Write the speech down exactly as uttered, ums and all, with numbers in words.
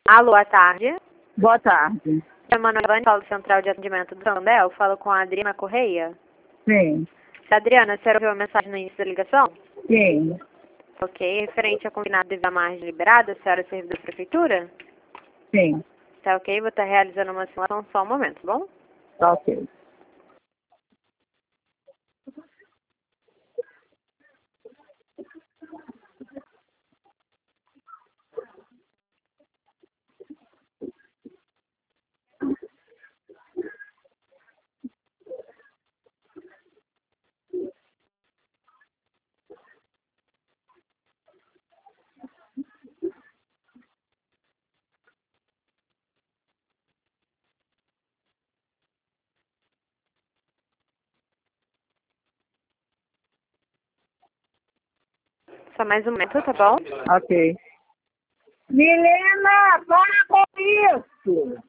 Alô, boa tarde. Boa tarde. É Manuela, falo do Central de Atendimento do Sandel. Falo com a Adriana Correia. Sim. Adriana, a senhora ouviu a mensagem no início da ligação? Sim. Ok. Referente ao combinado devido à margem liberada, a senhora é servidor da prefeitura? Sim. Tá ok? Vou estar realizando uma simulação só um momento, tá bom? Tá ok. Só mais um momento, tá bom? Ok. Milena, para com isso!